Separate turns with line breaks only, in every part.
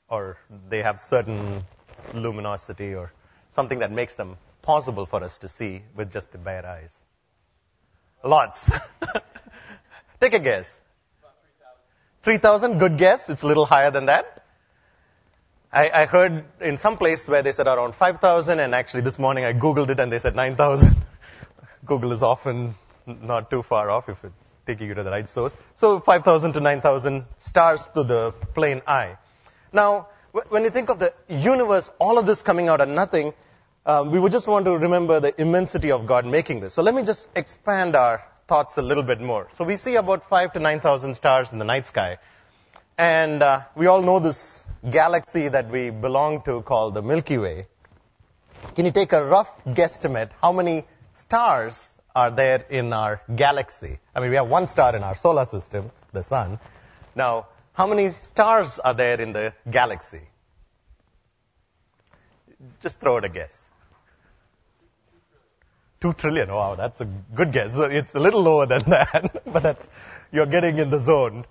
or they have certain luminosity or something that makes them possible for us to see with just the bare eyes? Lots. Take a guess. 3,000, good guess. It's a little higher than that. I heard in some place where they said around 5,000, and actually this morning I Googled it and they said 9,000. Google is often not too far off if it's taking you to the right source. So 5,000 to 9,000 stars to the plain eye. Now, when you think of the universe, all of this coming out of nothing, we would just want to remember the immensity of God making this. So let me just expand our thoughts a little bit more. So we see about 5 to 9,000 stars in the night sky. And we all know this galaxy that we belong to called the Milky Way. Can you take a rough guesstimate how many stars are there in our galaxy? I mean, we have one star in our solar system, the sun. Now, how many stars are there in the galaxy? Just throw it a guess. 2 trillion. Wow, that's a good guess. It's a little lower than that, but you're getting in the zone.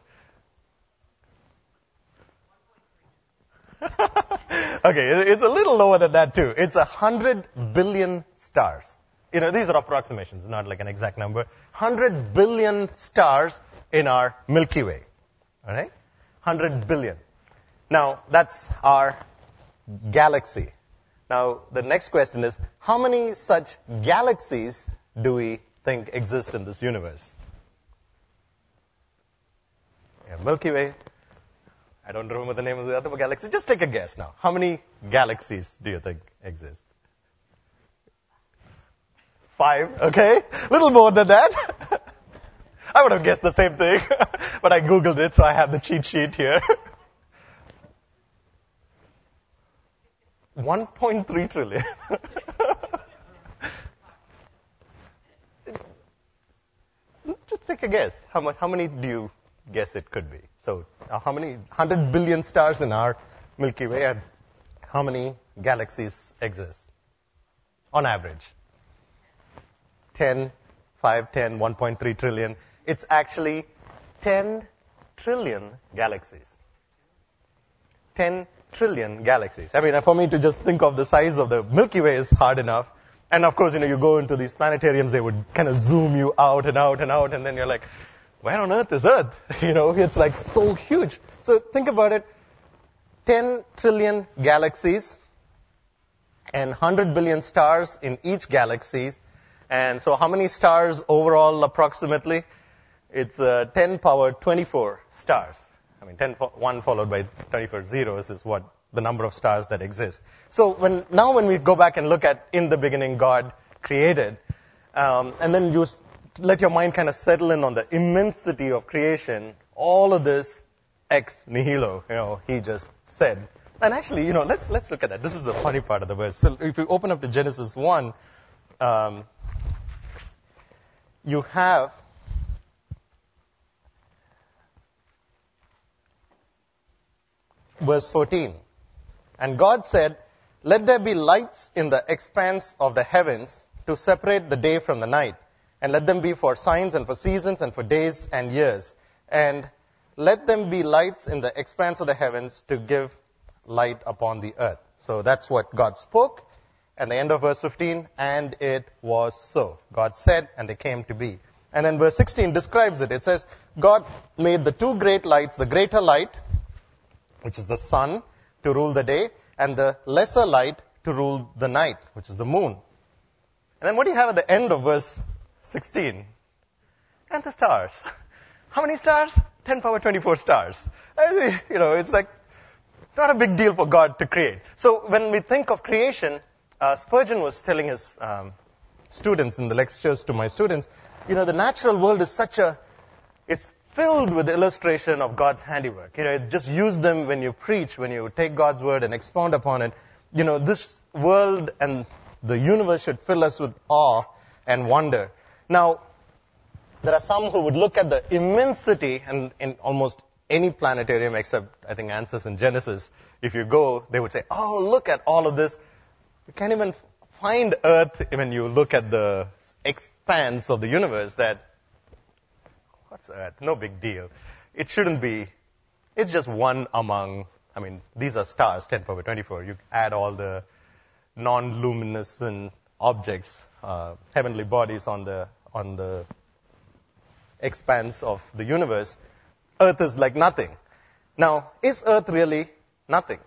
Okay, it's a little lower than that too. It's 100 billion stars. You know, these are approximations, not like an exact number. 100 billion stars in our Milky Way. All right? 100 billion. Now, that's our galaxy. Now, the next question is, how many such galaxies do we think exist in this universe? Yeah, Milky Way. I don't remember the name of the other galaxy. Just take a guess now. How many galaxies do you think exist? 5, okay? Little more than that. I would have guessed the same thing, but I Googled it, so I have the cheat sheet here. 1.3 trillion. Just take a guess. How many do you guess it could be? So, how many 100 billion stars in our Milky Way, and how many galaxies exist on average? 10, 5, 10, 1.3 trillion. It's actually 10 trillion galaxies. 10 trillion galaxies. I mean, for me to just think of the size of the Milky Way is hard enough. And of course, you go into these planetariums, they would kind of zoom you out and out and out, and then you're like, where on earth is Earth? It's like so huge. So think about it. 10 trillion galaxies and 100 billion stars in each galaxy. And so how many stars overall approximately? It's 10 power 24 stars. I mean, 1 followed by 24 zeros is what the number of stars that exist. So when we go back and look at in the beginning God created, and then you let your mind kind of settle in on the immensity of creation, all of this ex nihilo, he just said. And actually, let's look at that. This is the funny part of the verse. So if you open up to Genesis 1, you have verse 14. And God said, let there be lights in the expanse of the heavens to separate the day from the night, and let them be for signs and for seasons and for days and years. And let them be lights in the expanse of the heavens to give light upon the earth. So that's what God spoke. And the end of verse 15, and it was so. God said, and they came to be. And then verse 16 describes it. It says, God made the 2 great lights, the greater light, which is the sun, to rule the day, and the lesser light to rule the night, which is the moon. And then what do you have at the end of verse 16? And the stars. How many stars? 10 power 24 stars. It's like not a big deal for God to create. So when we think of creation, Spurgeon was telling his students in the lectures to my students, the natural world is it's filled with illustration of God's handiwork. Just use them when you preach, when you take God's word and expound upon it. This world and the universe should fill us with awe and wonder. Now, there are some who would look at the immensity, and in almost any planetarium except, I think, Answers in Genesis, if you go, they would say, oh, look at all of this. You can't even find Earth when you look at the expanse of the universe. What's Earth? No big deal. It shouldn't be. It's just one among I mean, these are stars, 10 power 24. You add all the non-luminescent objects, heavenly bodies on the expanse of the universe. Earth is like nothing. Now, is Earth really nothing?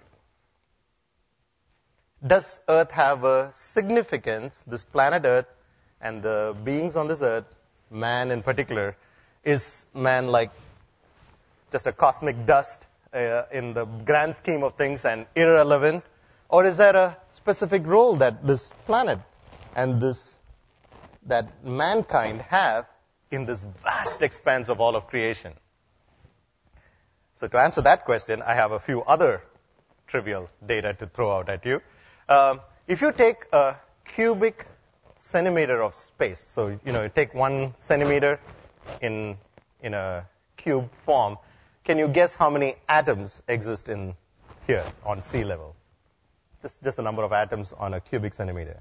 Does Earth have a significance, this planet Earth and the beings on this Earth, man in particular? Is man like just a cosmic dust in the grand scheme of things and irrelevant? Or is there a specific role that this planet and that mankind have in this vast expanse of all of creation? So to answer that question, I have a few other trivial data to throw out at you. If you take a cubic centimeter of space, so you take 1 centimeter in a cube form, can you guess how many atoms exist in here on sea level? Just the number of atoms on a cubic centimeter.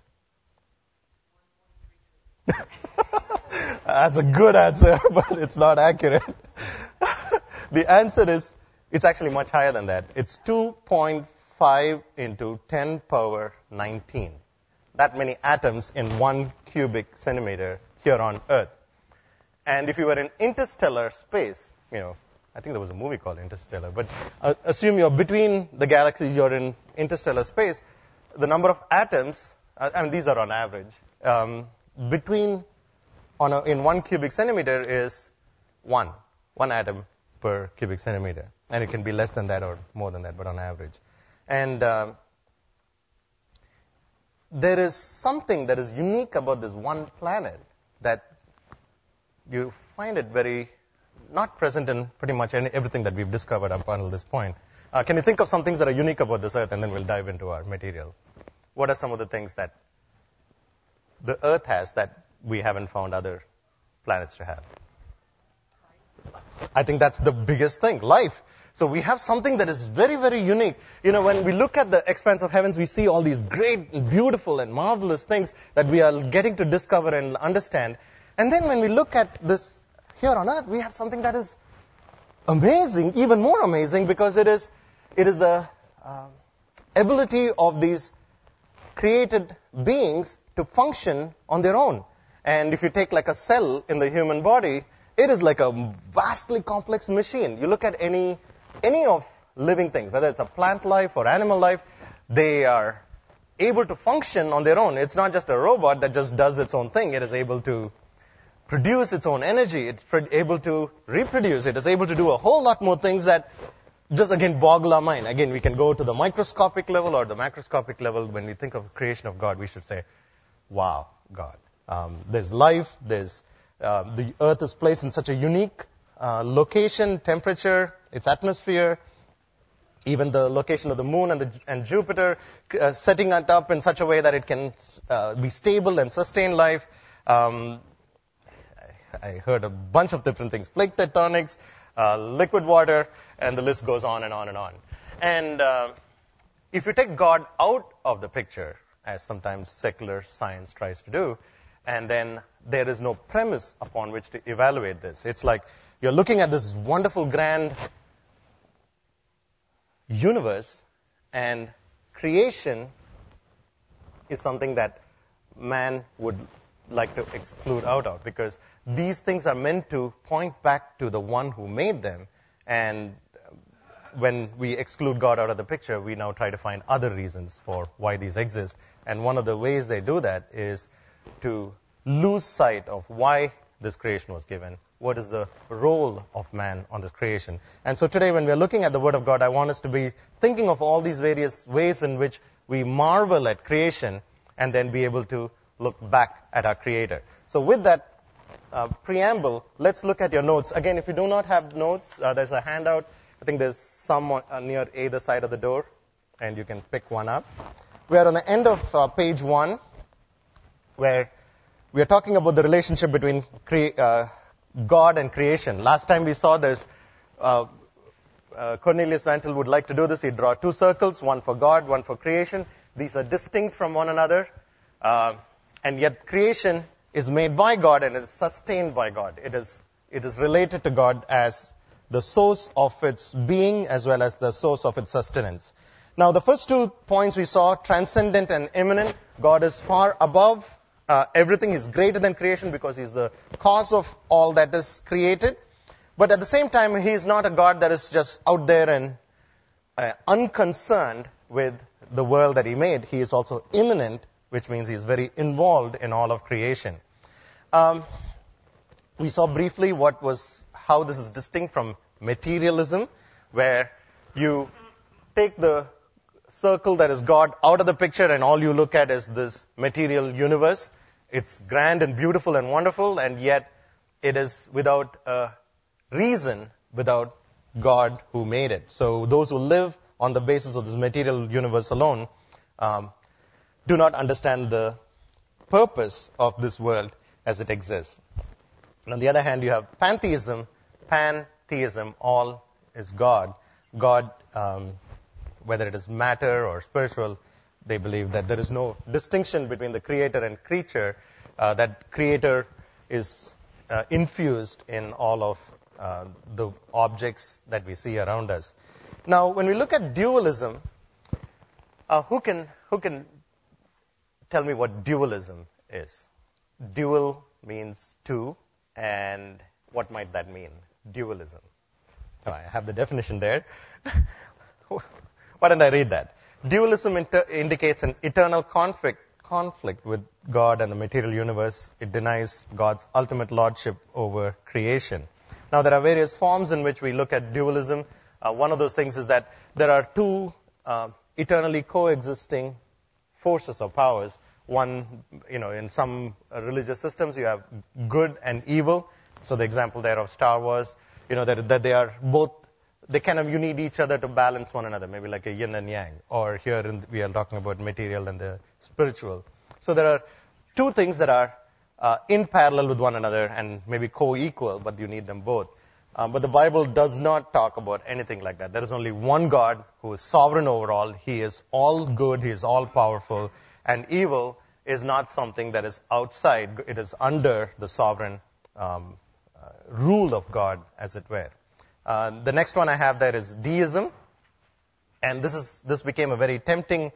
That's a good answer, but it's not accurate. The answer is, it's actually much higher than that. It's 2.5 into 10 power 19. That many atoms in 1 cubic centimeter here on Earth. And if you were in interstellar space, I think there was a movie called Interstellar, but assume you're between the galaxies, you're in interstellar space, the number of atoms, these are on average, in 1 cubic centimeter is 1 atom per cubic centimeter. And it can be less than that or more than that, but on average. And there is something that is unique about this one planet that you find it very not present in pretty much everything that we've discovered up until this point. Can you think of some things that are unique about this Earth, and then we'll dive into our material? What are some of the things that the Earth has that we haven't found other planets to have? I think that's the biggest thing, life. So we have something that is very, very unique. When we look at the expanse of heavens, we see all these great and beautiful and marvelous things that we are getting to discover and understand. And then when we look at this here on Earth, we have something that is amazing, even more amazing, because it is the ability of these created beings to function on their own. And if you take like a cell in the human body, it is like a vastly complex machine. You look at any of living things, whether it's a plant life or animal life, they are able to function on their own. It's not just a robot that just does its own thing. It is able to produce its own energy. It's able to reproduce. It is able to do a whole lot more things that just, again, boggle our mind. Again, we can go to the microscopic level or the macroscopic level. When we think of creation of God, we should say, wow, God. There's life. The Earth is placed in such a unique location, temperature, its atmosphere, even the location of the moon and Jupiter, setting it up in such a way that it can be stable and sustain life. I heard a bunch of different things, plate tectonics, liquid water, and the list goes on and on and on. And if you take God out of the picture, as sometimes secular science tries to do, and then there is no premise upon which to evaluate this. It's like you're looking at this wonderful, grand universe, and creation is something that man would like to exclude out of, because these things are meant to point back to the one who made them. And when we exclude God out of the picture, we now try to find other reasons for why these exist. And one of the ways they do that is to lose sight of why this creation was given. What is the role of man on this creation? And so today, when we're looking at the Word of God, I want us to be thinking of all these various ways in which we marvel at creation and then be able to look back at our Creator. So with that preamble, let's look at your notes. Again, if you do not have notes, there's a handout. I think there's some near either side of the door, and you can pick one up. We are on the end of page 1, where we are talking about the relationship between God and creation. Last time we saw there's Cornelius Vantil would like to do this. He'd draw 2 circles, one for God, one for creation. These are distinct from one another. And yet creation is made by God and is sustained by God. It is related to God as the source of its being as well as the source of its sustenance. Now, the first 2 points we saw, transcendent and immanent. God is far above everything. He's greater than creation because He's the cause of all that is created. But at the same time, He is not a God that is just out there and unconcerned with the world that He made. He is also immanent, which means He is very involved in all of creation. We saw briefly how this is distinct from materialism, where you take the circle that is God out of the picture and all you look at is this material universe. It's grand and beautiful and wonderful, and yet it is without a reason, without God who made it. So those who live on the basis of this material universe alone do not understand the purpose of this world as it exists. And on the other hand, you have pantheism. Pantheism, all is God. God, whether it is matter or spiritual, they believe that there is no distinction between the creator and creature. That creator is infused in all of the objects that we see around us. Now, when we look at dualism, who can tell me what dualism is? Dual means two, and what might that mean? Dualism. Oh, I have the definition there. Why don't I read that? Dualism indicates an eternal conflict with God and the material universe. It denies God's ultimate lordship over creation. Now, there are various forms in which we look at dualism. One of those things is that there are two eternally coexisting forces or powers. One, in some religious systems, you have good and evil. So the example there of Star Wars, that they are both, you need each other to balance one another, maybe like a yin and yang. Or here we are talking about material and the spiritual. So there are two things that are in parallel with one another and maybe co-equal, but you need them both. But the Bible does not talk about anything like that. There is only one God who is sovereign over all. He is all good. He is all powerful. And evil is not something that is outside. It is under the sovereign rule of God, as it were. The next one I have there is deism. And this became a very tempting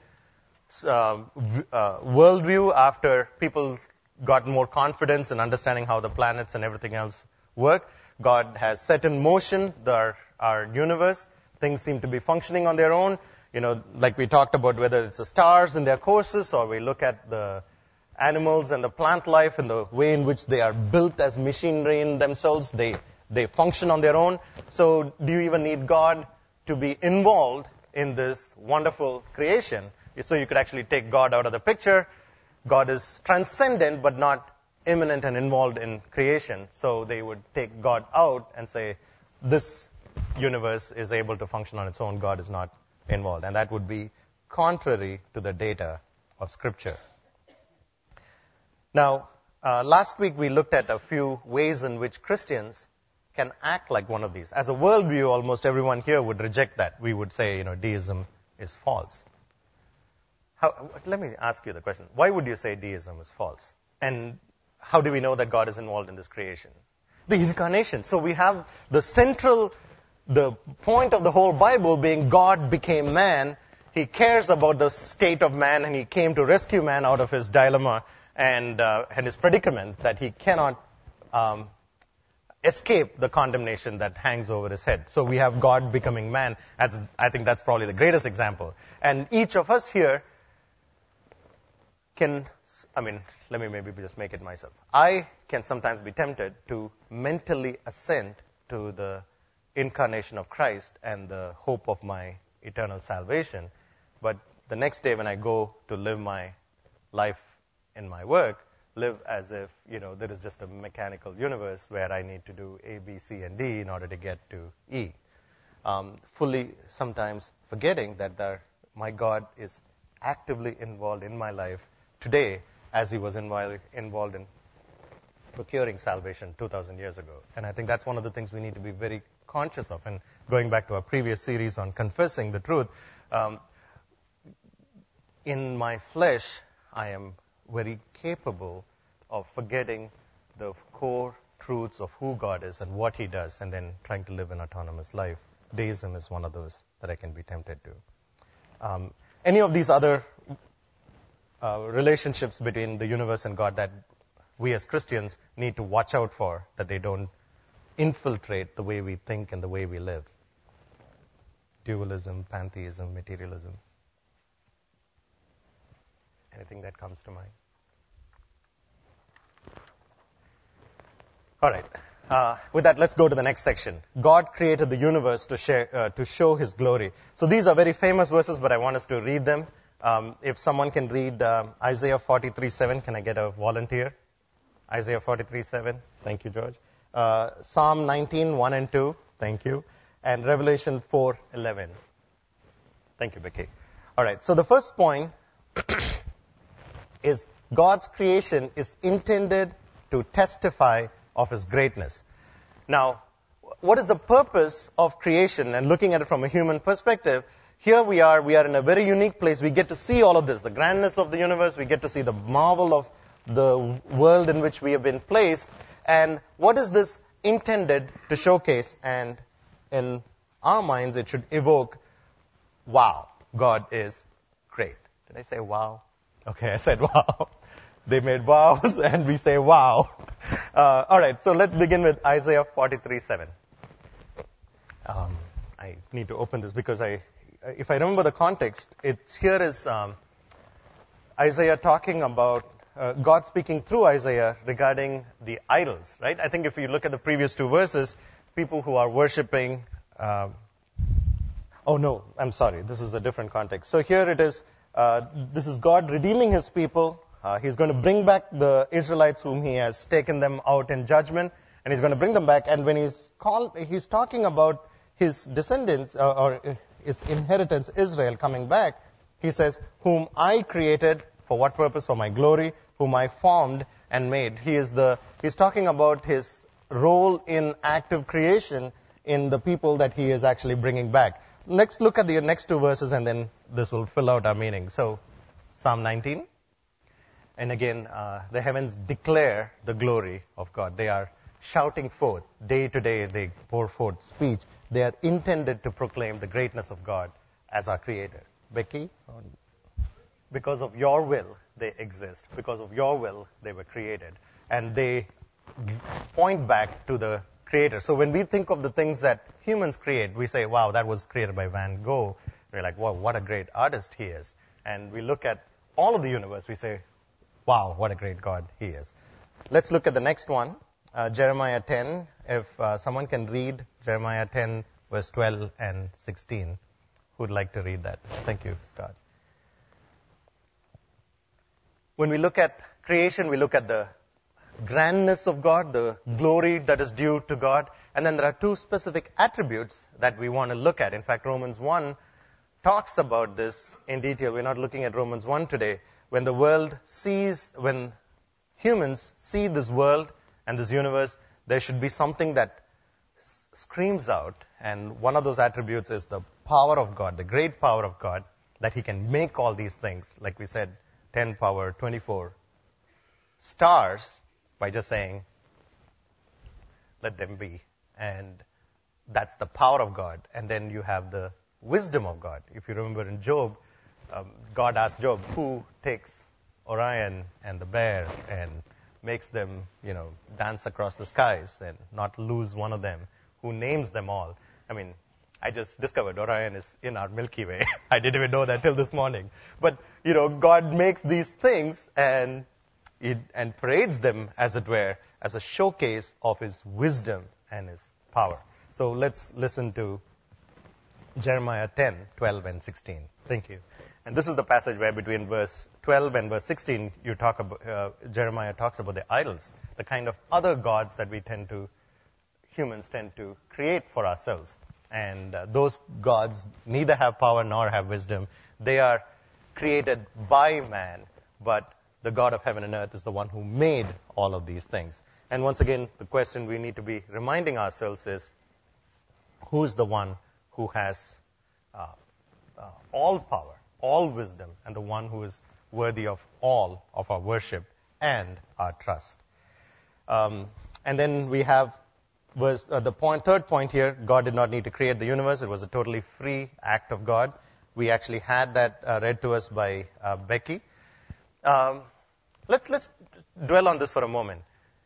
worldview after people got more confidence in understanding how the planets and everything else work. God has set in motion our universe. Things seem to be functioning on their own. Like we talked about, whether it's the stars in their courses, or we look at the animals and the plant life and the way in which they are built as machinery in themselves. They function on their own. So do you even need God to be involved in this wonderful creation? So you could actually take God out of the picture. God is transcendent but not immanent and involved in creation. So they would take God out and say, this universe is able to function on its own. God is not involved. And that would be contrary to the data of Scripture. Now, last week we looked at a few ways in which Christians can act like one of these. As a worldview, almost everyone here would reject that. We would say, deism is false. Let me ask you the question. Why would you say deism is false? And how do we know that God is involved in this creation? The incarnation. So we have the point of the whole Bible being God became man. He cares about the state of man, and He came to rescue man out of his dilemma and his predicament that he cannot escape the condemnation that hangs over his head. So we have God becoming man. I think that's probably the greatest example. And each of us here let me maybe just make it myself. I can sometimes be tempted to mentally assent to the incarnation of Christ and the hope of my eternal salvation. But the next day when I go to live my life in my work, live as if, there is just a mechanical universe where I need to do A, B, C, and D in order to get to E. Fully sometimes forgetting that my God is actively involved in my life today as He was involved in procuring salvation 2,000 years ago. And I think that's one of the things we need to be very conscious of. And going back to our previous series on confessing the truth, in my flesh, I am very capable of forgetting the core truths of who God is and what He does, and then trying to live an autonomous life. Deism is one of those that I can be tempted to. Any of these other relationships between the universe and God that we as Christians need to watch out for, that they don't infiltrate the way we think and the way we live. Dualism, pantheism, materialism. Anything that comes to mind? All right. With that, let's go to the next section. God created the universe to show His glory. So these are very famous verses, but I want us to read them. If someone can read Isaiah 43:7, can I get a volunteer? Isaiah 43:7. Thank you, George. Psalm 19:1 and 2. Thank you. And Revelation 4:11. Thank you, Becky. All right. So the first point is God's creation is intended to testify of His greatness. Now, what is the purpose of creation? And looking at it from a human perspective, here we are in a very unique place. We get to see all of this, the grandness of the universe. We get to see the marvel of the world in which we have been placed. And what is this intended to showcase? And in our minds, it should evoke, wow, God is great. Did I say wow? Okay, I said wow. They made vows, and we say wow. All right, so let's begin with Isaiah 43:7. I need to open this because if I remember the context, here is Isaiah talking about God speaking through Isaiah regarding the idols, right? I think if you look at the previous two verses, people who are worshiping. Oh no, I'm sorry. This is a different context. So here it is. This is God redeeming His people. He's going to bring back the Israelites whom He has taken them out in judgment, and He's going to bring them back. And when He's talking about His descendants or His inheritance, Israel, coming back, He says, whom I created, for what purpose? For my glory, whom I formed and made. He's talking about His role in active creation in the people that He is actually bringing back. Next, look at the next two verses, and then this will fill out our meaning. So, Psalm 19. And again, the heavens declare the glory of God. They are shouting forth. Day to day, they pour forth speech. They are intended to proclaim the greatness of God as our Creator. Becky? Because of your will, they exist. Because of your will, they were created. And they point back to the Creator. So when we think of the things that humans create, we say, wow, that was created by Van Gogh. We're like, wow, what a great artist he is. And we look at all of the universe, we say, wow, what a great God He is. Let's look at the next one, Jeremiah 10. If someone can read Jeremiah 10, verse 12 and 16. Who'd like to read that? Thank you, Scott. When we look at creation, we look at the grandness of God, the glory that is due to God. And then there are two specific attributes that we want to look at. In fact, Romans 1 talks about this in detail. We're not looking at Romans 1 today. When humans see this world and this universe, there should be something that screams out. And one of those attributes is the power of God, the great power of God, that He can make all these things. Like we said, 10 power, 24 stars by just saying, let them be. And that's the power of God. And then you have the wisdom of God. If you remember in Job, God asked Job, who takes Orion and the bear and makes them, dance across the skies and not lose one of them? Who names them all? I mean, I just discovered Orion is in our Milky Way. I didn't even know that till this morning. But, God makes these things and parades them, as it were, as a showcase of His wisdom and His power. So let's listen to Jeremiah 10, 12 and 16. Thank you. And this is the passage where between verse 12 and verse 16, Jeremiah talks about the idols, the kind of other gods that humans tend to create for ourselves. And those gods neither have power nor have wisdom. They are created by man, but the God of heaven and earth is the one who made all of these things. And once again, the question we need to be reminding ourselves is, who is the one who has all power, all wisdom, and the one who is worthy of all of our worship and our trust? And then we have third point here, God did not need to create the universe. It was a totally free act of God. We actually had that read to us by Becky. Let's dwell on this for a moment.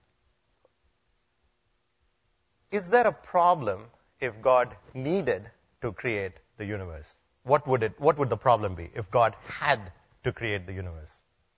Is there a problem if God needed to create the universe? What would the problem be if God had to create the universe?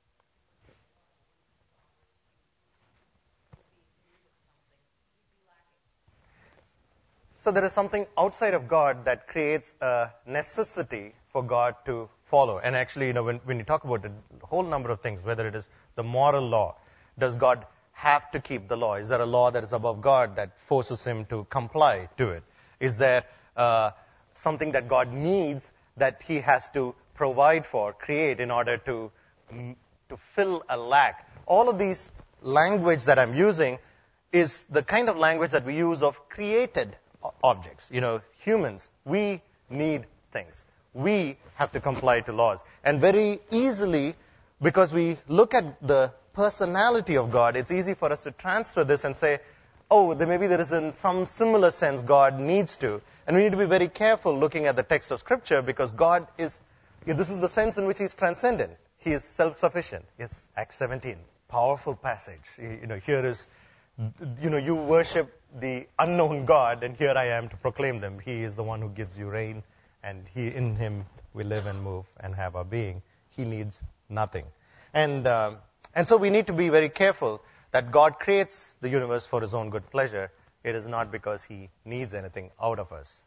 So there is something outside of God that creates a necessity for God to follow. And actually, when you talk about a whole number of things, whether it is the moral law, does God have to keep the law? Is there a law that is above God that forces him to comply to it? Is there something that God needs that he has to provide for, create in order to fill a lack? All of these language that I'm using is the kind of language that we use of created objects. Humans, we need things. We have to comply to laws. And very easily, because we look at the personality of God, it's easy for us to transfer this and say, maybe there is in some similar sense God needs to. And we need to be very careful looking at the text of Scripture, because God this is the sense in which He's transcendent. He is self-sufficient. Yes, Acts 17, powerful passage. Here is, you worship the unknown God, and here I am to proclaim them. He is the one who gives you rain, and in Him we live and move and have our being. He needs nothing. And so we need to be very careful that God creates the universe for His own good pleasure. It is not because He needs anything out of us.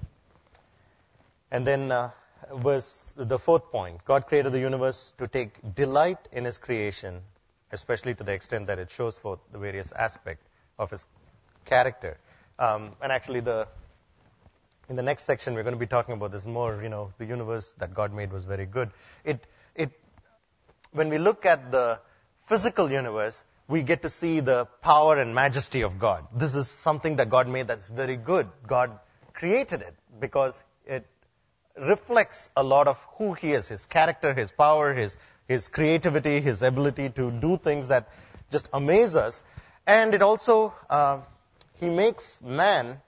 And then the fourth point, God created the universe to take delight in His creation, especially to the extent that it shows forth the various aspects of His character. And actually, in the next section, we're going to be talking about this more. The universe that God made was very good. When we look at the physical universe, we get to see the power and majesty of God. This is something that God made that's very good. God created it because it reflects a lot of who He is, His character, His power, His creativity, His ability to do things that just amaze us. And it also, He makes man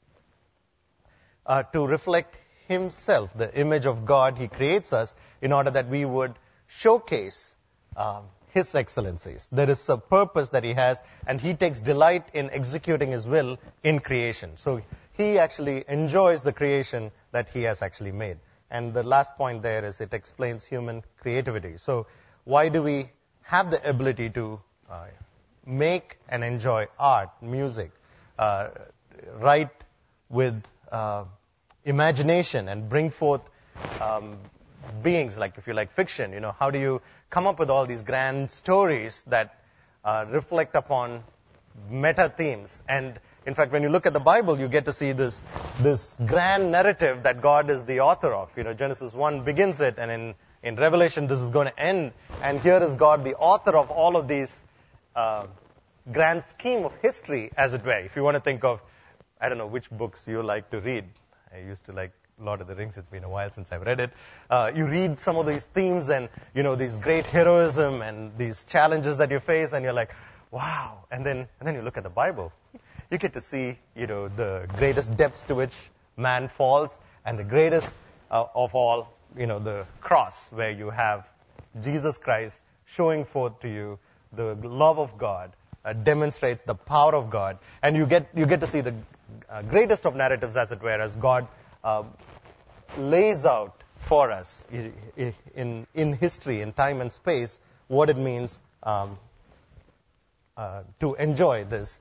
to reflect Himself, the image of God. He creates us in order that we would showcase His excellencies. There is a purpose that He has, and He takes delight in executing His will in creation. So He actually enjoys the creation that He has actually made. And the last point there is it explains human creativity. So why do we have the ability to make and enjoy art, music, write with imagination and bring forth beings, like if you like fiction, how do you come up with all these grand stories that reflect upon meta themes? And in fact, when you look at the Bible, you get to see this grand narrative that God is the author of. Genesis 1 begins it, and in Revelation, this is going to end. And here is God, the author of all of these grand scheme of history, as it were. If you want to think of, I don't know which books you like to read. I used to like Lord of the Rings. It's been a while since I've read it. You read some of these themes and, these great heroism and these challenges that you face, and you're like, wow. And then you look at the Bible. You get to see, the greatest depths to which man falls, and the greatest of all, the cross, where you have Jesus Christ showing forth to you the love of God, demonstrates the power of God, and you get to see the greatest of narratives, as it were, as God lays out for us in history, in time and space, what it means to enjoy this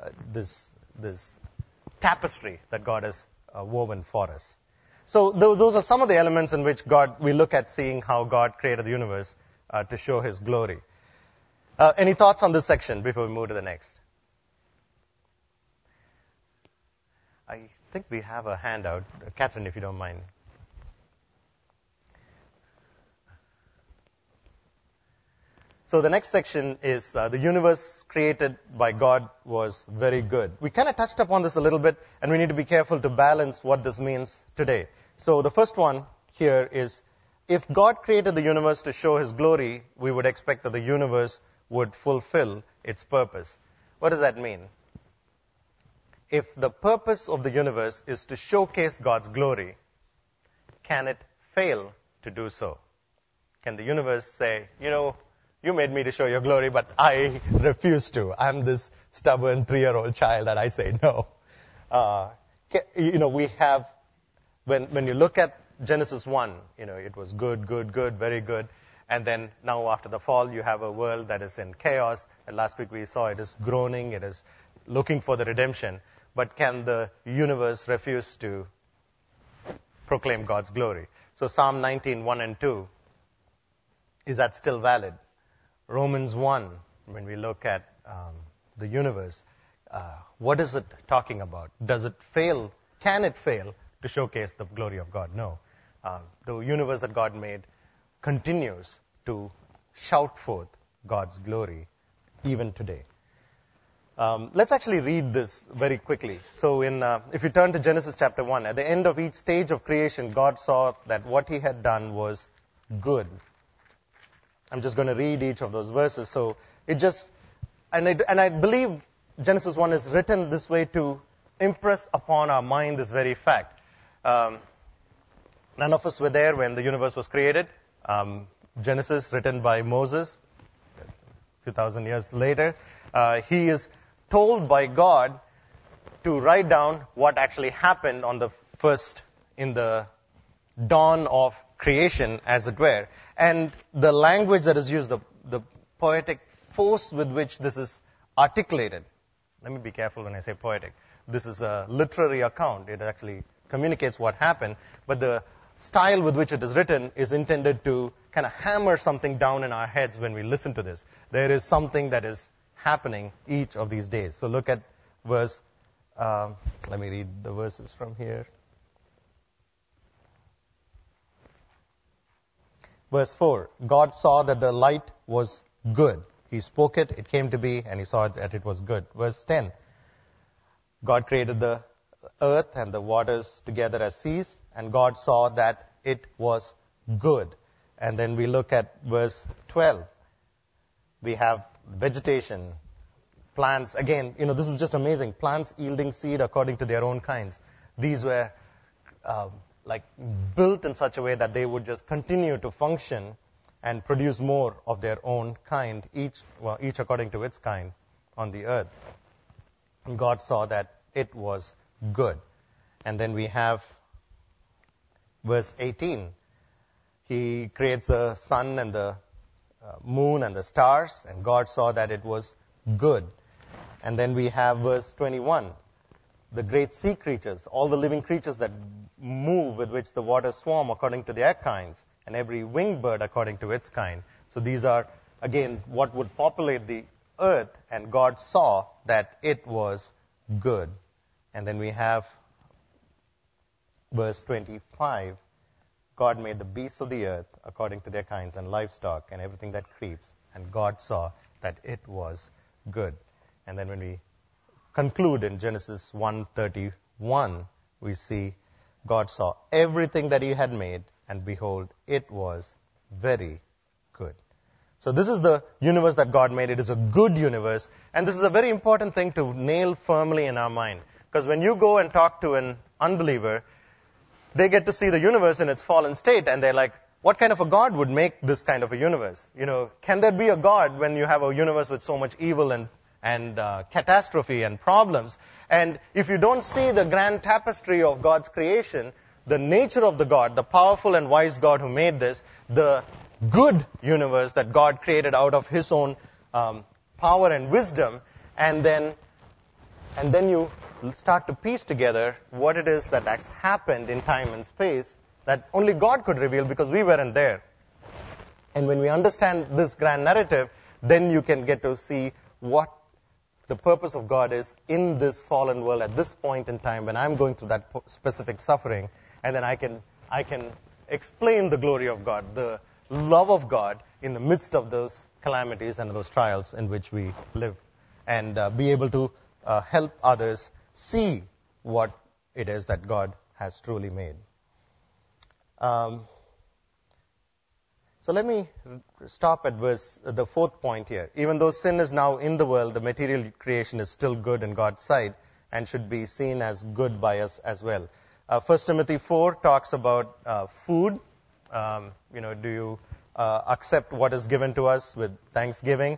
tapestry that God has woven for us. So those are some of the elements in which we look at seeing how God created the universe to show His glory. Any thoughts on this section before we move to the next? I think we have a handout. Catherine, if you don't mind. So the next section is the universe created by God was very good. We kind of touched upon this a little bit, and we need to be careful to balance what this means today. So the first one here is, if God created the universe to show His glory, we would expect that the universe would fulfill its purpose. What does that mean? If the purpose of the universe is to showcase God's glory, can it fail to do so? Can the universe say, you made me to show your glory, but I refuse to. I'm this stubborn 3-year-old child that I say no. We have, when you look at Genesis 1, it was good, very good. And then now after the fall, you have a world that is in chaos. And last week we saw it is groaning, it is looking for the redemption. But can the universe refuse to proclaim God's glory? So Psalm 19, 1 and 2, is that still valid? Romans 1, when we look at the universe, what is it talking about? Does it fail? Can it fail to showcase the glory of God? No. The universe that God made continues to shout forth God's glory even today. Let's actually read this very quickly. So if you turn to Genesis chapter 1, at the end of each stage of creation, God saw that what he had done was good. I'm just going to read each of those verses. So I believe Genesis 1 is written this way to impress upon our mind this very fact. None of us were there when the universe was created. Genesis, written by Moses, a few thousand years later, he is told by God to write down what actually happened in the dawn of creation, as it were. And the language that is used, the poetic force with which this is articulated. Let me be careful when I say poetic. This is a literary account. It actually communicates what happened, but the style with which it is written is intended to kind of hammer something down in our heads when we listen to this. There is something that is happening each of these days. So look at verse, let me read the verses from here. Verse 4, God saw that the light was good. He spoke it, it came to be, and he saw that it was good. Verse 10, God created the earth and the waters together as seas, and God saw that it was good. And then we look at verse 12. We have vegetation, plants. Again, this is just amazing. Plants yielding seed according to their own kinds. These were built in such a way that they would just continue to function and produce more of their own kind, each according to its kind on the earth. And God saw that it was good. And then we have verse 18. He creates the sun and the moon and the stars, and God saw that it was good. And then we have verse 21. The great sea creatures, all the living creatures that move, with which the waters swarm according to their kinds, and every winged bird according to its kind. So these are, again, what would populate the earth, and God saw that it was good. And then we have verse 25. God made the beasts of the earth according to their kinds, and livestock, and everything that creeps, and God saw that it was good. And then when we conclude in Genesis 1:31, we see God saw everything that he had made, and behold, it was very good. So this is the universe that God made. It is a good universe, and this is a very important thing to nail firmly in our mind. Because when you go and talk to an unbeliever, they get to see the universe in its fallen state, and they're like, what kind of a God would make this kind of a universe? Can there be a God when you have a universe with so much evil and catastrophe and problems? And if you don't see the grand tapestry of God's creation, the nature of the God, the powerful and wise God who made this, the good universe that God created out of his own power and wisdom, and then you start to piece together what it is that has happened in time and space that only God could reveal, because we weren't there. And when we understand this grand narrative, then you can get to see what the purpose of God is in this fallen world at this point in time when I'm going through that specific suffering, and then I can explain the glory of God, the love of God in the midst of those calamities and those trials in which we live, and be able to help others see what it is that God has truly made. So let me stop at the fourth point here. Even though sin is now in the world, the material creation is still good in God's sight and should be seen as good by us as well. 1 Timothy 4 talks about food. Do you accept what is given to us with thanksgiving?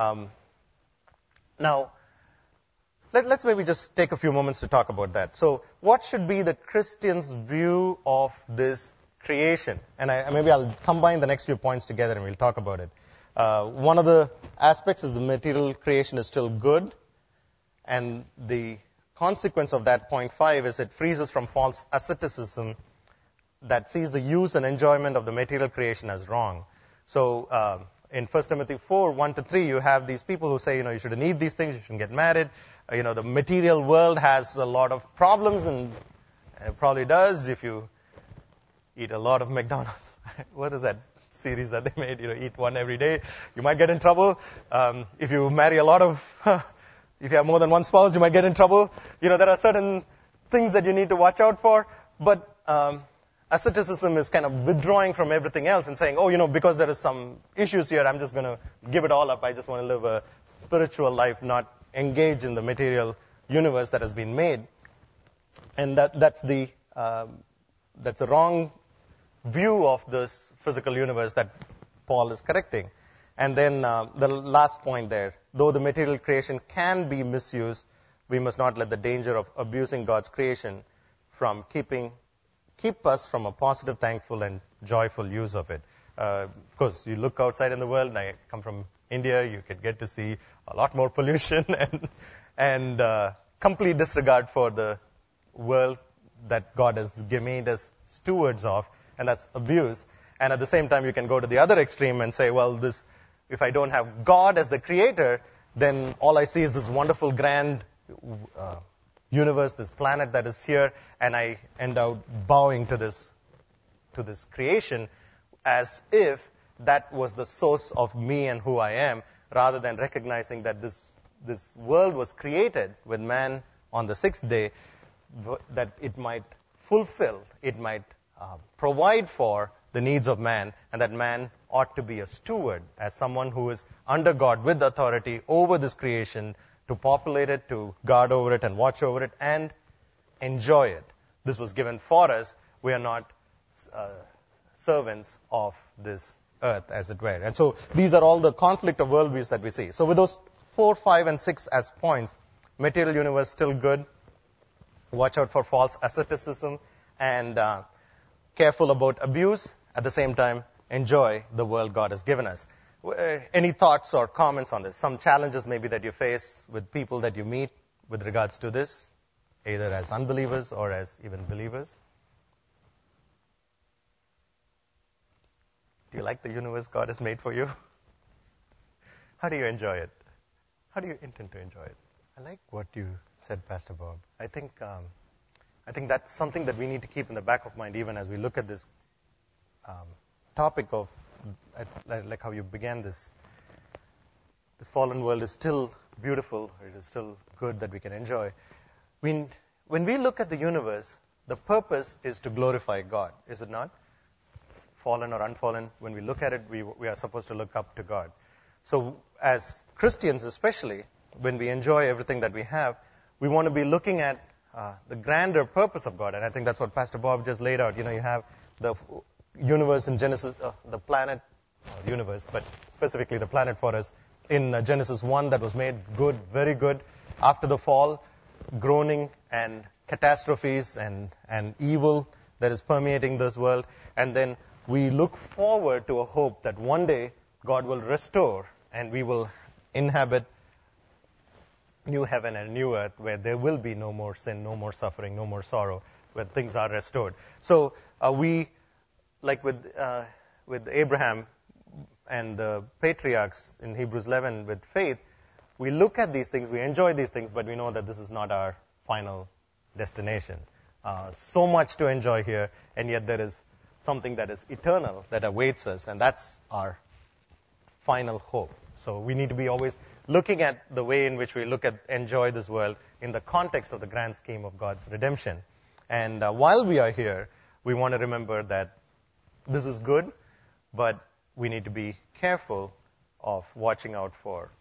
Now, let's maybe just take a few moments to talk about that. So what should be the Christian's view of this creation? And maybe I'll combine the next few points together and we'll talk about it. One of the aspects is the material creation is still good. And the consequence of that, point 5, is it frees us from false asceticism that sees the use and enjoyment of the material creation as wrong. So in 1 Timothy 4, 1-3, you have these people who say, you shouldn't eat these things, you shouldn't get married. The material world has a lot of problems, and it probably does if you eat a lot of McDonald's. What is that series that they made? Eat one every day. You might get in trouble. If you marry if you have more than one spouse, you might get in trouble. There are certain things that you need to watch out for. But asceticism is kind of withdrawing from everything else and saying, because there is some issues here, I'm just going to give it all up. I just want to live a spiritual life, not engage in the material universe that has been made. And that's the wrong view of this physical universe that Paul is correcting. And then the last point there, though the material creation can be misused, we must not let the danger of abusing God's creation keep us from a positive, thankful, and joyful use of it. Of course, you look outside in the world, and I come from India, you can get to see a lot more pollution and complete disregard for the world that God has made us stewards of, and that's abuse. And at the same time, you can go to the other extreme and say, well, if I don't have God as the creator, then all I see is this wonderful, grand universe, this planet that is here, and I end up bowing to this creation as if that was the source of me and who I am, rather than recognizing that this world was created with man on the sixth day, that it might fulfill, it might provide for the needs of man, and that man ought to be a steward as someone who is under God with authority over this creation to populate it, to guard over it and watch over it and enjoy it. This was given for us. We are not servants of this earth, as it were. And so these are all the conflict of worldviews that we see. So with those 4, 5, and 6 as points, material universe still good. Watch out for false asceticism and careful about abuse. At the same time, enjoy the world God has given us. Any thoughts or comments on this? Some challenges maybe that you face with people that you meet with regards to this, either as unbelievers or as even believers? Do you like the universe God has made for you? How do you enjoy it? How do you intend to enjoy it? I like what you said, Pastor Bob. I think that's something that we need to keep in the back of mind even as we look at this topic of, like how you began this fallen world is still beautiful, it is still good that we can enjoy. When we look at the universe, the purpose is to glorify God, is it not? Fallen or unfallen, when we look at it, we are supposed to look up to God. So as Christians especially, when we enjoy everything that we have, we want to be looking at the grander purpose of God. And I think that's what Pastor Bob just laid out. You have the universe in Genesis, the planet, universe, but specifically the planet for us in Genesis 1 that was made good, very good. After the fall, groaning and catastrophes and evil that is permeating this world. And then we look forward to a hope that one day God will restore and we will inhabit new heaven and new earth where there will be no more sin, no more suffering, no more sorrow, where things are restored. So we, like with Abraham and the patriarchs in Hebrews 11 with faith, we look at these things, we enjoy these things, but we know that this is not our final destination. So much to enjoy here, and yet there is something that is eternal that awaits us, and that's our final hope. So we need to be always looking at the way in which we enjoy this world in the context of the grand scheme of God's redemption. And while we are here, we want to remember that this is good, but we need to be careful of watching out for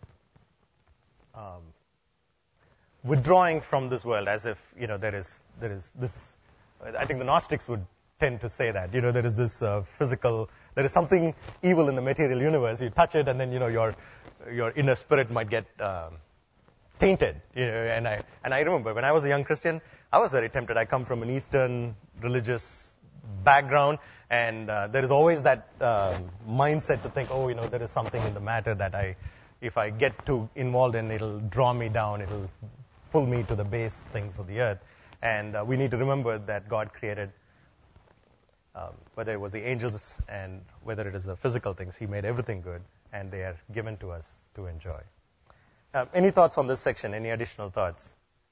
withdrawing from this world as if, there is this, I think the Gnostics would tend to say that, there is this there is something evil in the material universe. You touch it and then, your inner spirit might get tainted. And I remember when I was a young Christian, I was very tempted. I come from an Eastern religious background, and there is always that mindset to think, there is something in the matter that if I get too involved in, it'll draw me down, it'll pull me to the base things of the earth. And we need to remember that God created, whether it was the angels and whether it is the physical things, He made everything good, and they are given to us to enjoy. Any thoughts on this section? Any additional thoughts?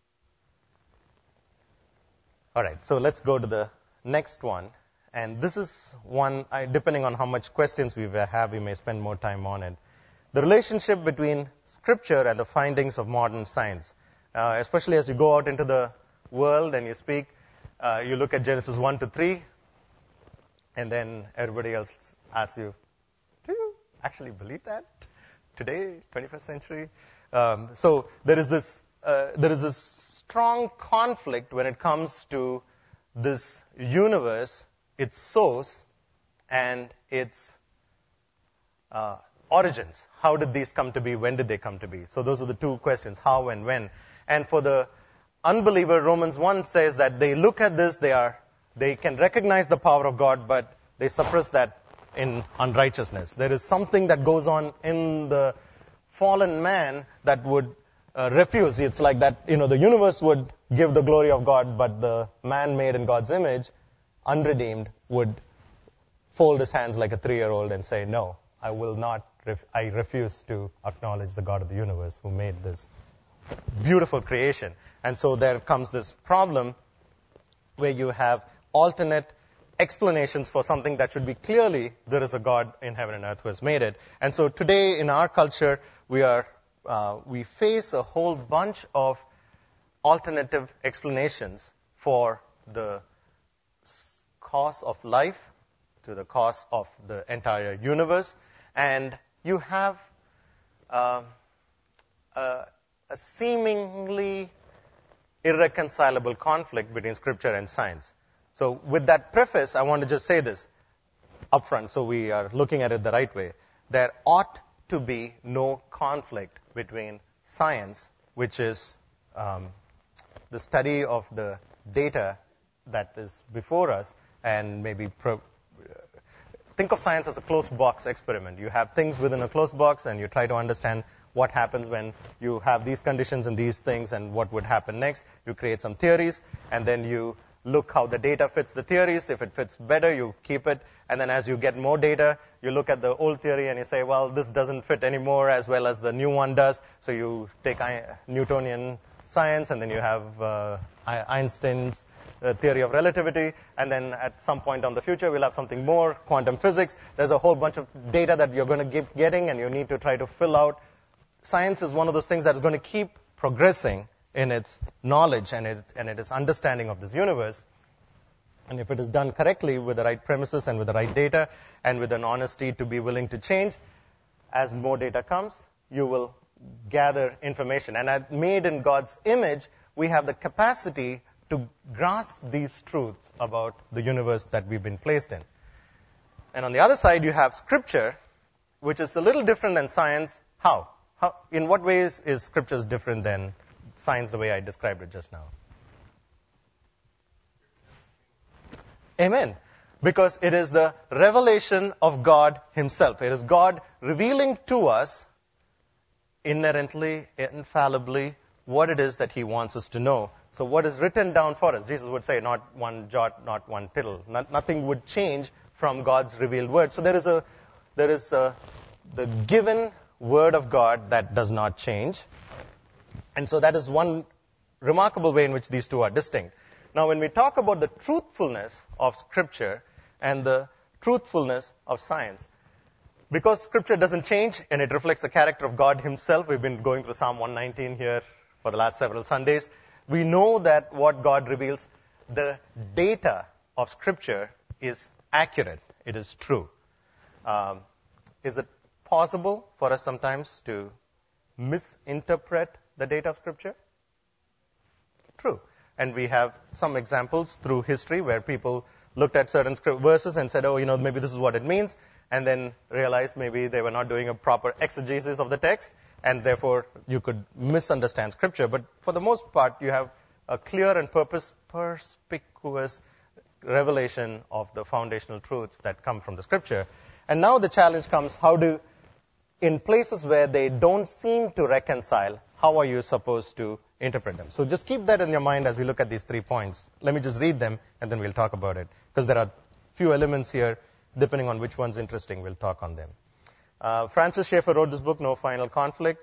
All right, so let's go to the next one. And this is one, depending on how much questions we have, we may spend more time on it. The relationship between Scripture and the findings of modern science. Especially as you go out into the world and you speak, you look at Genesis 1 to 3, and then everybody else asks you, do you actually believe that today, 21st century? So there is this strong conflict when it comes to this universe, its source, and its origins. How did these come to be? When did they come to be? So those are the two questions, how and when. And for the unbeliever, Romans 1 says that they look at this, they can recognize the power of God, but they suppress that in unrighteousness. There is something that goes on in the fallen man that would refuse. It's like that, the universe would give the glory of God, but the man made in God's image, unredeemed, would fold his hands like a 3-year-old and say, no, I will not, I refuse to acknowledge the God of the universe who made this beautiful creation. And so there comes this problem where you have alternate explanations for something that should be clearly there is a God in heaven and earth who has made it. And so today in our culture, we face a whole bunch of alternative explanations for the cause of life, to the cause of the entire universe. And you have a seemingly irreconcilable conflict between Scripture and science. So with that preface, I want to just say this up front so we are looking at it the right way. There ought to be no conflict between science, which is the study of the data that is before us, and maybe think of science as a closed box experiment. You have things within a closed box, and you try to understand what happens when you have these conditions and these things and what would happen next. You create some theories, and then you look how the data fits the theories. If it fits better, you keep it. And then as you get more data, you look at the old theory and you say, well, this doesn't fit anymore as well as the new one does. So you take Newtonian science, and then you have Einstein's theory of relativity, and then at some point on the future, we'll have something more, quantum physics. There's a whole bunch of data that you're going to keep getting, and you need to try to fill out. Science is one of those things that is going to keep progressing in its knowledge and its understanding of this universe. And if it is done correctly with the right premises and with the right data and with an honesty to be willing to change, as more data comes, you will gather information. And made in God's image, we have the capacity to grasp these truths about the universe that we've been placed in. And on the other side, you have Scripture, which is a little different than science. How? In what ways is Scripture different than science the way I described it just now? Amen. Because it is the revelation of God Himself. It is God revealing to us inherently, infallibly, what it is that He wants us to know. So what is written down for us? Jesus would say, not one jot, not one tittle. Nothing would change from God's revealed word. So there is the given word of God that does not change. And so that is one remarkable way in which these two are distinct. Now, when we talk about the truthfulness of Scripture and the truthfulness of science, because Scripture doesn't change and it reflects the character of God Himself, we've been going through Psalm 119 here for the last several Sundays, we know that what God reveals, the data of Scripture is accurate. It is true. is it possible for us sometimes to misinterpret the data of Scripture? True. And we have some examples through history where people looked at certain verses and said, oh, maybe this is what it means, and then realized maybe they were not doing a proper exegesis of the text, and therefore you could misunderstand Scripture. But for the most part, you have a clear and perspicuous revelation of the foundational truths that come from the Scripture. And now the challenge comes, in places where they don't seem to reconcile, how are you supposed to interpret them? So just keep that in your mind as we look at these 3 points. Let me just read them, and then we'll talk about it, because there are few elements here. Depending on which one's interesting, we'll talk on them. Francis Schaeffer wrote this book, No Final Conflict.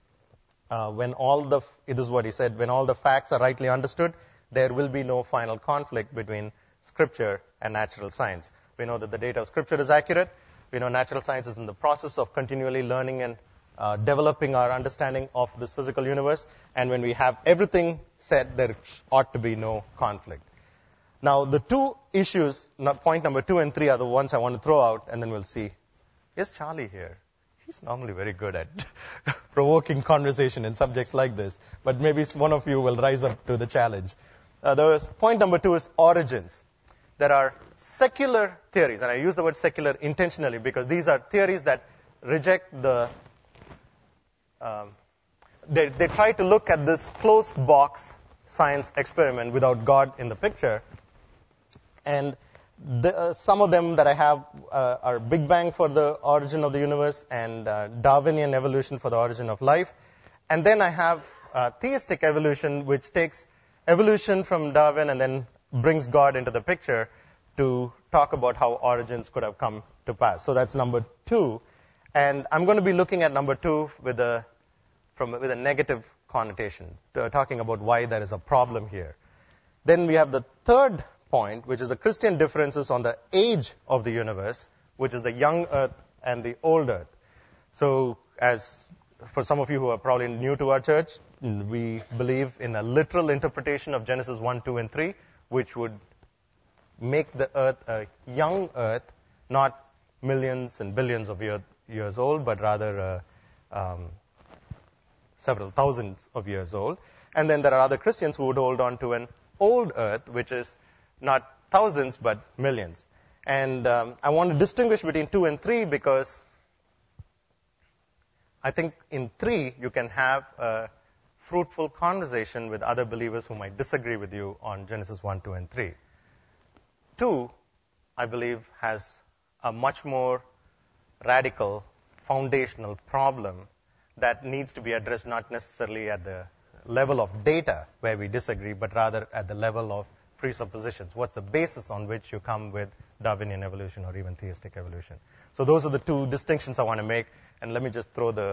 It is what he said, when all the facts are rightly understood, there will be no final conflict between Scripture and natural science. We know that the data of Scripture is accurate. We know natural science is in the process of continually learning and developing our understanding of this physical universe. And when we have everything said, there ought to be no conflict. Now, the two issues, point number 2 and 3, are the ones I want to throw out, and then we'll see. Is Charlie here? He's normally very good at provoking conversation in subjects like this, but maybe one of you will rise up to the challenge. Point number 2 is origins. There are secular theories, and I use the word secular intentionally because these are theories that reject they try to look at this closed box science experiment without God in the picture. And some of them that I have are Big Bang for the origin of the universe and Darwinian evolution for the origin of life. And then I have theistic evolution, which takes evolution from Darwin and then brings God into the picture to talk about how origins could have come to pass. So that's number 2. And I'm going to be looking at number 2 with a negative connotation, talking about why there is a problem here. Then we have the third point, which is the Christian differences on the age of the universe, which is the young earth and the old earth. So as for some of you who are probably new to our church, we believe in a literal interpretation of Genesis 1, 2, and 3, which would make the earth a young earth, not millions and billions of years old, but rather several thousands of years old. And then there are other Christians who would hold on to an old earth, which is not thousands, but millions. And I want to distinguish between 2 and 3 because I think in 3 you can have a fruitful conversation with other believers who might disagree with you on Genesis 1, 2, and 3. 2, I believe, has a much more radical, foundational problem that needs to be addressed not necessarily at the level of data where we disagree, but rather at the level of presuppositions. What's the basis on which you come with Darwinian evolution or even theistic evolution? So those are the 2 distinctions I want to make, and let me just throw the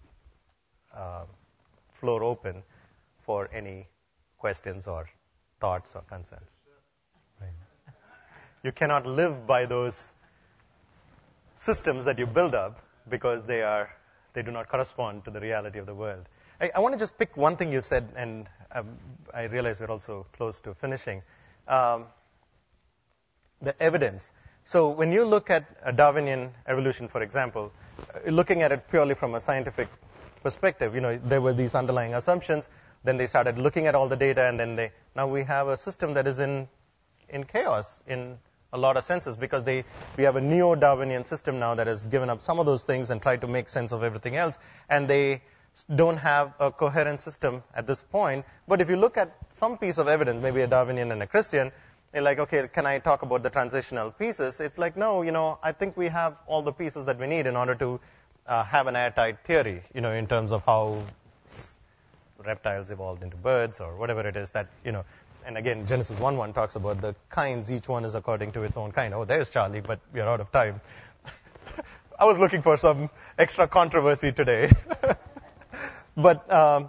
floor open for any questions or thoughts or concerns. Right. You cannot live by those systems that you build up because they do not correspond to the reality of the world. I want to just pick one thing you said, and I realize we're also close to finishing. The evidence. So when you look at a Darwinian evolution, for example, looking at it purely from a scientific perspective, there were these underlying assumptions, then they started looking at all the data, and then now we have a system that is in chaos in a lot of senses because we have a neo-Darwinian system now that has given up some of those things and tried to make sense of everything else, and they don't have a coherent system at this point. But if you look at some piece of evidence, maybe a Darwinian and a Christian, they're like, okay, can I talk about the transitional pieces? It's like, no, I think we have all the pieces that we need in order to have an airtight theory, in terms of how reptiles evolved into birds or whatever it is that, and again, Genesis 1:1 talks about the kinds, each one is according to its own kind. Oh, there's Charlie, but we are out of time. I was looking for some extra controversy today. But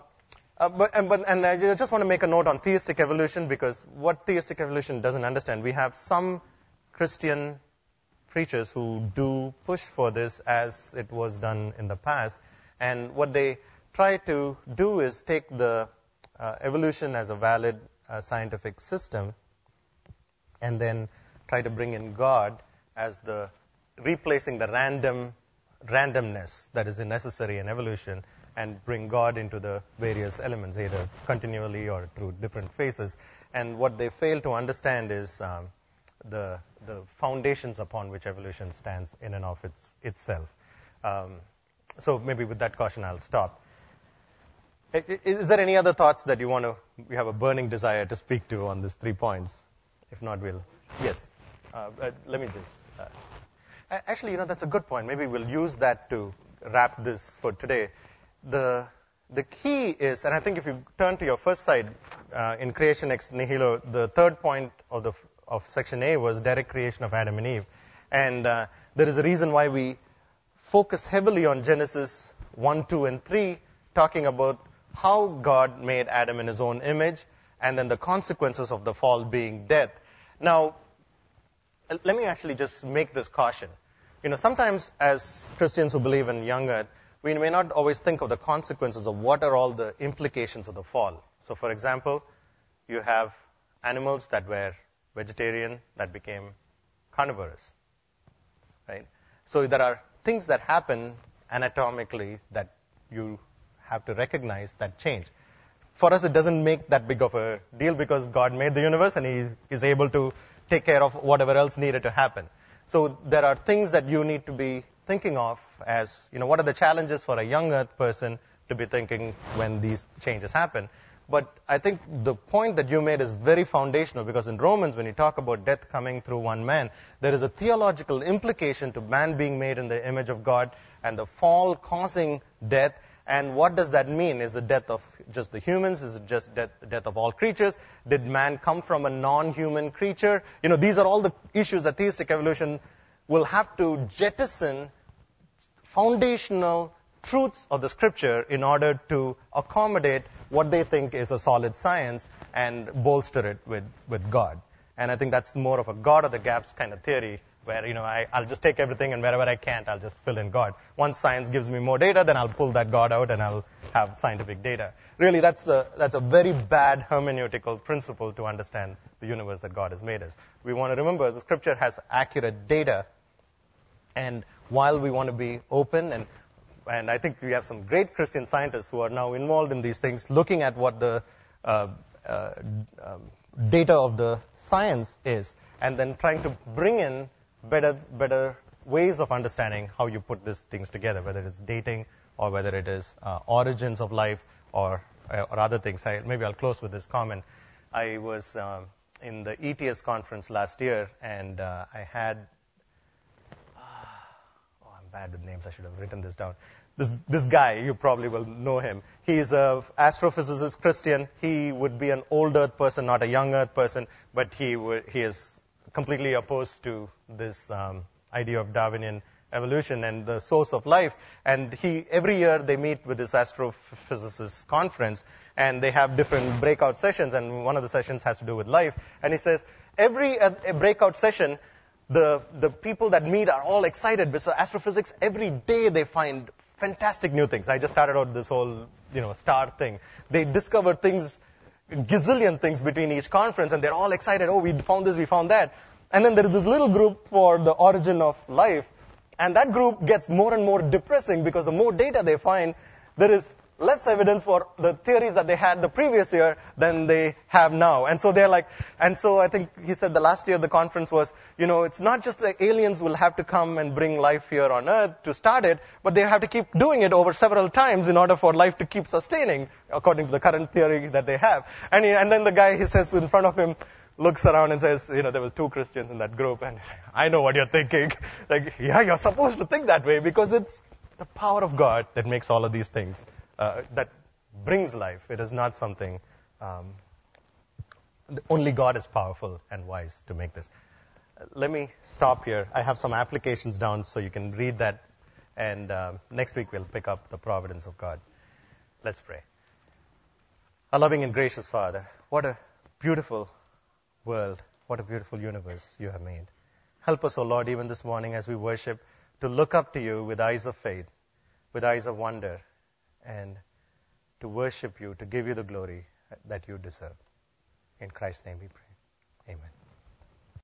I just want to make a note on theistic evolution, because what theistic evolution doesn't understand, we have some Christian preachers who do push for this as it was done in the past. And what they try to do is take the evolution as a valid scientific system and then try to bring in God as replacing the random randomness that is necessary in evolution and bring God into the various elements, either continually or through different phases. And what they fail to understand is the foundations upon which evolution stands in and of itself. So maybe with that caution, I'll stop. Is there any other thoughts that you have a burning desire to speak to on these 3 points? If not, we'll... Yes. Let me just... Actually, that's a good point. Maybe we'll use that to wrap this for today. The key is, and I think if you turn to your first slide, in Creation Ex Nihilo, the third point of section A was direct creation of Adam and Eve. And there is a reason why we focus heavily on Genesis 1, 2, and 3, talking about how God made Adam in his own image, and then the consequences of the fall being death. Now, let me actually just make this caution. Sometimes as Christians who believe in young earth, we may not always think of the consequences of what are all the implications of the fall. So, for example, you have animals that were vegetarian that became carnivorous, right? So there are things that happen anatomically that you have to recognize that change. For us, it doesn't make that big of a deal because God made the universe and He is able to take care of whatever else needed to happen. So there are things that you need to be thinking of as, what are the challenges for a young earth person to be thinking when these changes happen. But I think the point that you made is very foundational, because in Romans, when you talk about death coming through one man, there is a theological implication to man being made in the image of God and the fall causing death. And what does that mean? Is the death of just the humans? Is it just death of all creatures? Did man come from a non-human creature? These are all the issues that theistic evolution will have to jettison foundational truths of the scripture in order to accommodate what they think is a solid science and bolster it with God. And I think that's more of a God of the gaps kind of theory, where, I'll just take everything and wherever I can't, I'll just fill in God. Once science gives me more data, then I'll pull that God out and I'll have scientific data. Really, that's a very bad hermeneutical principle to understand the universe that God has made us. We want to remember the scripture has accurate data, and while we want to be open, and I think we have some great Christian scientists who are now involved in these things, looking at what the data of the science is, and then trying to bring in better ways of understanding how you put these things together, whether it's dating or whether it is origins of life or other things. Maybe I'll close with this comment. I was in the ETS conference last year, and I had... I'm bad with names. I should have written this down. This guy, you probably will know him. He's an astrophysicist Christian. He would be an old earth person, not a young earth person, but he is completely opposed to this idea of Darwinian evolution and the source of life. And every year they meet with this astrophysicist conference, and they have different breakout sessions, and one of the sessions has to do with life. And he says, every breakout session, the people that meet are all excited, because astrophysics, every day they find fantastic new things. I just started out this whole, star thing. They discover things, gazillion things between each conference, and they're all excited. Oh, we found this, we found that. And then there is this little group for the origin of life, and that group gets more and more depressing because the more data they find, there is less evidence for the theories that they had the previous year than they have now. And so I think he said the last year of the conference was, it's not just like aliens will have to come and bring life here on Earth to start it, but they have to keep doing it over several times in order for life to keep sustaining, according to the current theory that they have. And then the guy, he says in front of him, looks around and says, there were 2 Christians in that group, and I know what you're thinking. Yeah, you're supposed to think that way, because it's the power of God that makes all of these things. That brings life. It is not something, only God is powerful and wise to make this. Let me stop here. I have some applications down so you can read that, and next week we'll pick up the providence of God. Let's pray. Our loving and gracious Father, what a beautiful world, what a beautiful universe you have made. Help us, O Lord, even this morning as we worship, to look up to you with eyes of faith, with eyes of wonder, and to worship you, to give you the glory that you deserve. In Christ's name we pray. Amen.